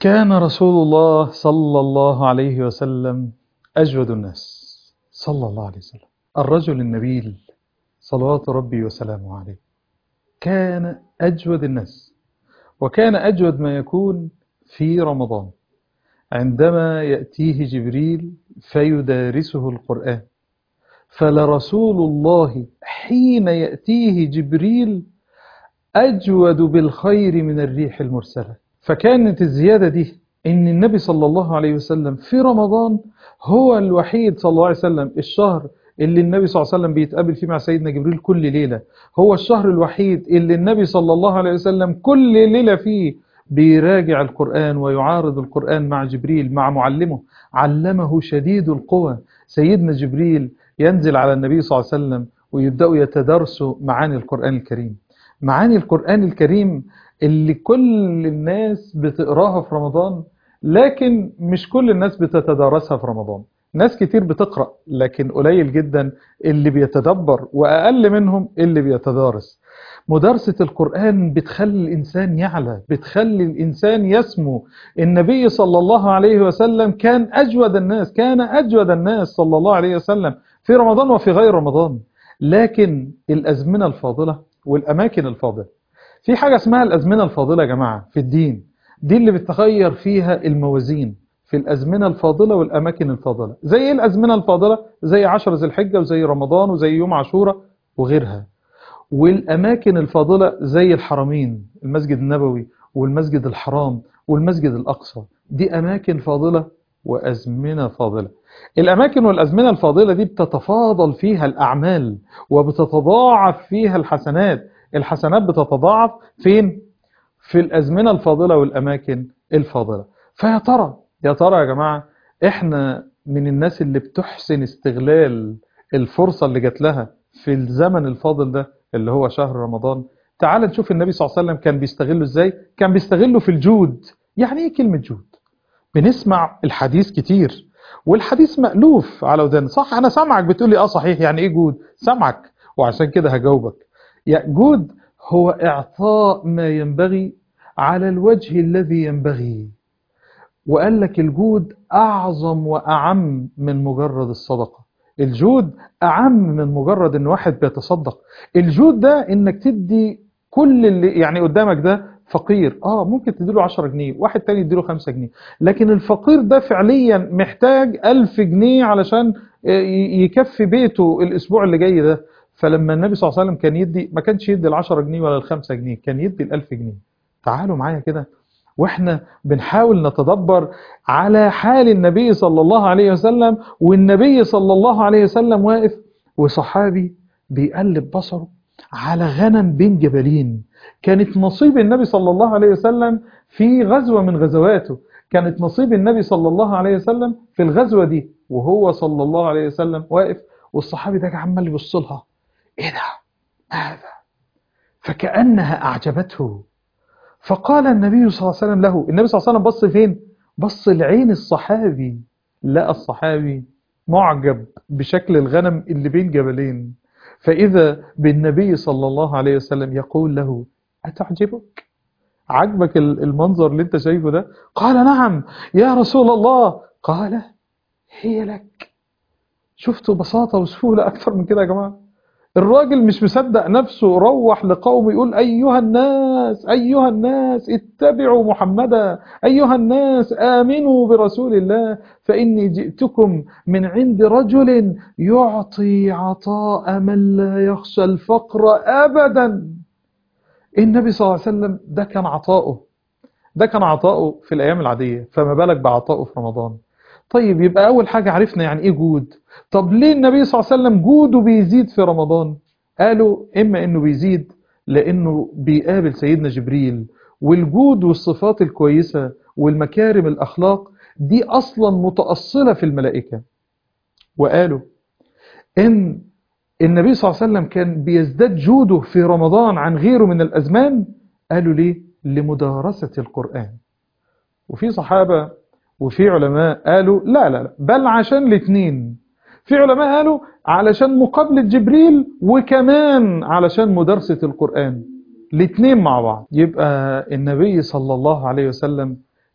كان رسول الله صلى الله عليه وسلم أجود الناس صلى الله عليه وسلم، الرجل النبيل صلوات ربي وسلامه عليه. كان أجود الناس، وكان أجود ما يكون في رمضان عندما يأتيه جبريل فيدارسه القرآن. فلرسول الله حين يأتيه جبريل أجود بالخير من الريح المرسلة. فكانت الزيادة دي إن النبي صلى الله عليه وسلم في رمضان هو الوحيد صلى الله عليه وسلم، الشهر اللي النبي صلى الله عليه وسلم بيتقابل فيه مع سيدنا جبريل كل ليلة، هو الشهر الوحيد اللي النبي صلى الله عليه وسلم كل ليلة فيه بيراجع القرآن ويعارض القرآن مع جبريل مع معلمه. علمه شديد القوى، سيدنا جبريل ينزل على النبي صلى الله عليه وسلم ويبدأوا يتدارسوا معاني القرآن الكريم. معاني القرآن الكريم اللي كل الناس بتقراها في رمضان، لكن مش كل الناس بتتدارسها في رمضان. ناس كتير بتقرأ لكن قليل جدا اللي بيتدبر، وأقل منهم اللي بيتدارس. مدارسة القرآن بتخلي الإنسان يعلى، بتخلي الإنسان يسمو. النبي صلى الله عليه وسلم كان أجود الناس، كان أجود الناس صلى الله عليه وسلم في رمضان وفي غير رمضان. لكن الأزمنة الفاضلة والأماكن الفاضلة، في حاجة اسمها الأزمنة الفاضلة يا جماعة في الدين، دي اللي بتغير فيها الموازين في الأزمنة الفاضلة والأماكن الفاضلة. زي إيه الأزمنة الفاضلة؟ زي 10 ذي الحجة وزي رمضان وزي يوم عاشوراء وغيرها. والأماكن الفاضلة زي الحرمين، المسجد النبوي والمسجد الحرام والمسجد الأقصى، دي أماكن فاضلة وأزمنة فاضلة. الأماكن والأزمنة الفاضلة دي بتتفاضل فيها الأعمال وبتتضاعف فيها الحسنات. الحسنات بتتضاعف فين؟ في الأزمنة الفاضلة والأماكن الفاضلة. فيا ترى يا ترى يا جماعة، إحنا من الناس اللي بتحسن استغلال الفرصة اللي جات لها في الزمن الفاضل ده اللي هو شهر رمضان؟ تعال نشوف النبي صلى الله عليه وسلم كان بيستغله ازاي. كان بيستغله في الجود. يعني ايه كلمة جود؟ بنسمع الحديث كتير والحديث مألوف على ودان. صح، انا سامعك بتقول لي صحيح، يعني ايه جود؟ سامعك وعشان كده هجاوبك. يا جود هو اعطاء ما ينبغي على الوجه الذي ينبغي. وقال لك الجود أعظم وأعم من مجرد الصدقة. الجود أعم من مجرد إن واحد بيتصدق. الجود ده إنك تدي كل اللي يعني قدامك ده فقير، ممكن تديله 10 جنيه، واحد تاني يديله 5 جنيه، لكن الفقير ده فعليا محتاج 1000 جنيه علشان يكفي بيته الأسبوع اللي جاي ده. فلما النبي صلى الله عليه وسلم كان يدي، ما كانش يدي ال10 جنيه ولا ال5 جنيه، كان يدي ال1000 جنيه. تعالوا معايا كده واحنا بنحاول نتدبر على حال النبي صلى الله عليه وسلم. والنبي صلى الله عليه وسلم واقف وصحابي بيقلب بصره على غنم بين جبلين. كانت نصيب النبي صلى الله عليه وسلم في غزوة من غزواته، كانت نصيب النبي صلى الله عليه وسلم في الغزوة دي، وهو صلى الله عليه وسلم واقف والصحابي ده عمال يبص لها. ايه ده؟ هذا؟ فكأنها أعجبته. فقال النبي صلى الله عليه وسلم له، النبي صلى الله عليه وسلم بص فين؟ بص لعين الصحابي، لقى الصحابي معجب بشكل الغنم اللي بين جبلين. فإذا بالنبي صلى الله عليه وسلم يقول له: أتعجبك؟ عجبك المنظر اللي انت شايفه ده؟ قال: نعم يا رسول الله. قال: هي لك. شفتوا بساطة وسهولة أكثر من كده يا جماعة؟ الراجل مش مصدق نفسه، روح لقومه يقول: أيها الناس أيها الناس اتبعوا محمدا، أيها الناس آمنوا برسول الله، فإني جئتكم من عند رجل يعطي عطاء من لا يخشى الفقر أبدا. النبي صلى الله عليه وسلم ده كان عطاؤه، ده كان عطاؤه في الأيام العادية، فما بالك بعطاؤه في رمضان. طيب يبقى أول حاجة عرفنا يعني إيه جود. طب ليه النبي صلى الله عليه وسلم جوده بيزيد في رمضان؟ قالوا إما إنه بيزيد لأنه بيقابل سيدنا جبريل، والجود والصفات الكويسة والمكارم الأخلاق دي أصلا متأصلة في الملائكة. وقالوا إن النبي صلى الله عليه وسلم كان بيزداد جوده في رمضان عن غيره من الأزمان. قالوا ليه؟ لمدارسة القرآن. وفي صحابة وفي علماء قالوا لا بل عشان الاثنين. في علماء قالوا علشان مقابلة جبريل وكمان علشان مدارسة القرآن، الاثنين مع بعض. يبقى النبي صلى الله عليه وسلم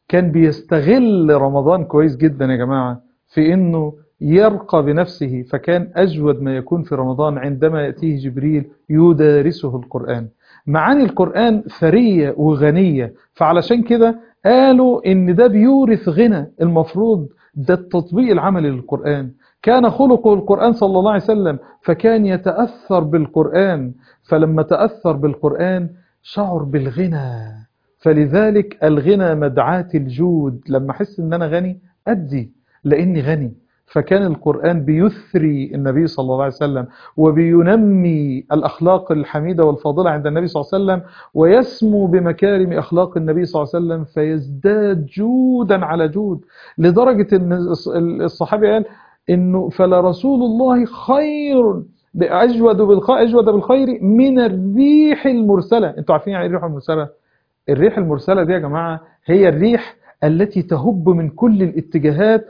كان بيستغل رمضان كويس جدا يا جماعة في انه يرقى بنفسه، فكان اجود ما يكون في رمضان عندما يأتيه جبريل يدارسه القرآن. معاني القرآن ثرية وغنية، فعلشان كده قالوا ان ده بيورث غنى. المفروض ده التطبيق العملي للقرآن. كان خلقه القرآن صلى الله عليه وسلم، فكان يتأثر بالقرآن، فلما تأثر بالقرآن شعر بالغنى. فلذلك الغنى مدعاة الجود. لما أحس إن أنا غني أدي لأني غني. فكان القرآن بيثري النبي صلى الله عليه وسلم، وبينمي الأخلاق الحميدة والفاضلة عند النبي صلى الله عليه وسلم، ويسمو بمكارم أخلاق النبي صلى الله عليه وسلم، فيزداد جودا على جود، لدرجة أن الصحابي قال إنه فلرسول الله خير أجود بالخير من الريح المرسلة. أنتوا عارفين يعني الريح المرسلة؟ الريح المرسلة دي يا جماعة هي الريح التي تهب من كل الاتجاهات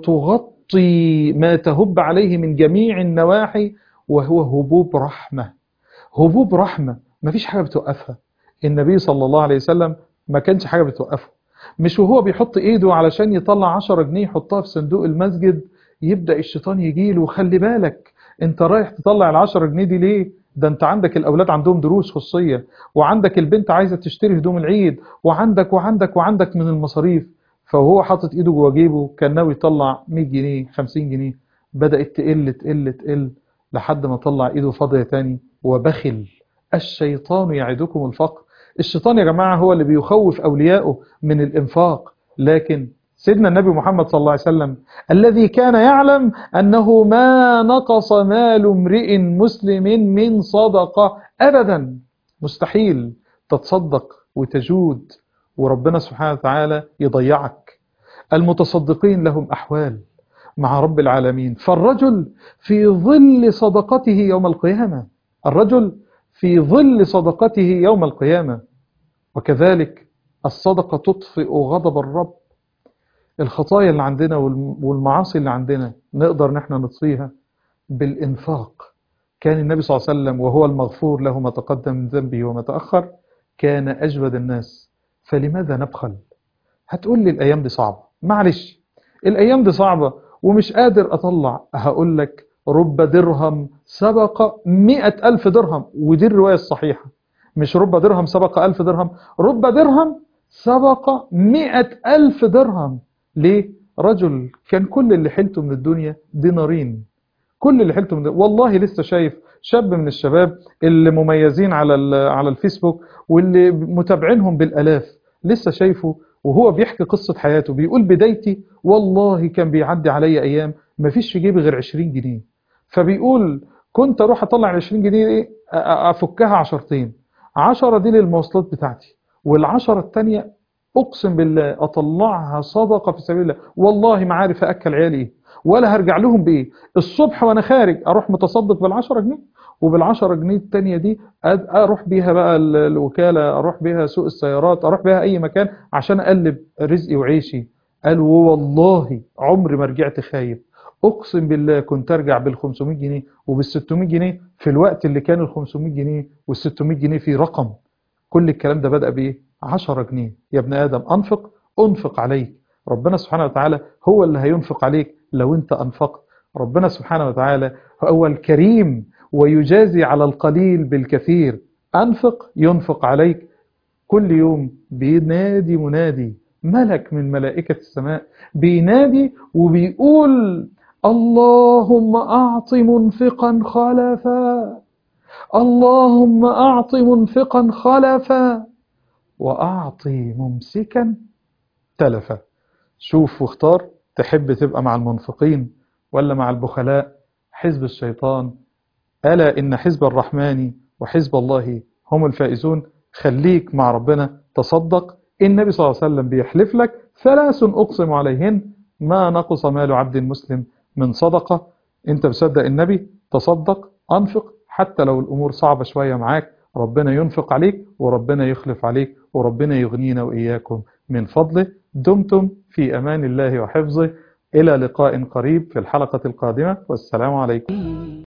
وتغطي ما تهب عليه من جميع النواحي، وهو هبوب رحمة. هبوب رحمة ما فيش حاجة بتوقفها. النبي صلى الله عليه وسلم ما كانش حاجة بتوقفه. مش وهو بيحط ايده علشان يطلع 10 جنيه يحطها في صندوق المسجد يبدأ الشيطان يجيله وخلي بالك انت رايح تطلع ال10 جنيه دي ليه؟ ده انت عندك الاولاد عندهم دروس خصوصية، وعندك البنت عايزة تشتري هدوم العيد، وعندك من المصاريف. فهو حاطط ايده جوه جيبه كان ناوي يطلع 100 جنيه 50 جنيه، بدأت تقل لحد ما طلع ايده فاضية تاني وبخل. الشيطان يعدكم الفقر. الشيطان يا جماعة هو اللي بيخوف أولياءه من الإنفاق. لكن سيدنا النبي محمد صلى الله عليه وسلم الذي كان يعلم أنه ما نقص مال امرئ مسلم من صدقة أبدا، مستحيل تتصدق وتجود وربنا سبحانه وتعالى يضيعك. المتصدقين لهم أحوال مع رب العالمين. فالرجل في ظل صدقته يوم القيامة، الرجل في ظل صدقته يوم القيامة. وكذلك الصدقة تطفئ غضب الرب. الخطايا اللي عندنا والمعاصي اللي عندنا نقدر نحن نطفيها بالإنفاق. كان النبي صلى الله عليه وسلم وهو المغفور له ما تقدم من ذنبه وما تأخر كان أجود الناس. فلماذا نبخل؟ هتقول لي الأيام دي صعبة. معلش، الأيام دي صعبة ومش قادر أطلع. هقول لك رب درهم سبق 100,000 درهم، ودي الرواية الصحيحة. مش رب درهم سبق 1000 درهم، رب درهم سبق 100,000 درهم. ليه؟ رجل كان كل اللي حيلته من الدنيا دينارين. كل اللي حيلته من والله لسه شايف شاب من الشباب اللي مميزين على الفيسبوك واللي متابعينهم بالآلاف، لسه شايفه وهو بيحكي قصة حياته. بيقول بدايتي والله كان بيعدي علي أيام ما فيش في جيبي غير 20 جنيه. فبيقول كنت أروح أطلع ال 20 جنيه دي أفكها 10، 10 دي للمواصلات بتاعتي، وال10 التانية أقسم بالله أطلعها صدقة في سبيل الله. والله ما عارف أأكل عيالي إيه ولا هرجع لهم بإيه. الصبح وأنا خارج أروح متصدق بال10 جنيه، وبال10 جنيه التانية دي أروح بيها بقى الوكالة، أروح بيها سوق السيارات، أروح بيها أي مكان عشان أقلب رزقي وعيشي. قال والله عمري ما رجعت خايب. أقسم بالله كنت أرجع بال500 جنيه وبال600 جنيه في الوقت اللي كان ال500 جنيه وال600 جنيه في رقم. كل الكلام ده بدأ بإيه؟ 10 جنيه. يا ابن آدم أنفق عليك. ربنا سبحانه وتعالى هو اللي هينفق عليك لو أنت أنفقت. ربنا سبحانه وتعالى هو الكريم ويجازي على القليل بالكثير. أنفق ينفق عليك. كل يوم بينادي منادي ملك من ملائكة السماء، بينادي وبيقول اللهم أعط منفقا خلفا، اللهم أعط منفقا خلفا، وأعطي ممسكا تلفا. شوف واختار، تحب تبقى مع المنفقين ولا مع البخلاء؟ حزب الشيطان. ألا إن حزب الرحمن وحزب الله هم الفائزون. خليك مع ربنا، تصدق. النبي صلى الله عليه وسلم بيحلف لك 3 أقسم عليهن ما نقص مال عبد مسلم من صدقة. انت بصدق النبي، تصدق، أنفق. حتى لو الأمور صعبة شوية معاك ربنا ينفق عليك وربنا يخلف عليك وربنا يغنينا وإياكم من فضله. دمتم في أمان الله وحفظه. إلى لقاء قريب في الحلقة القادمة، والسلام عليكم.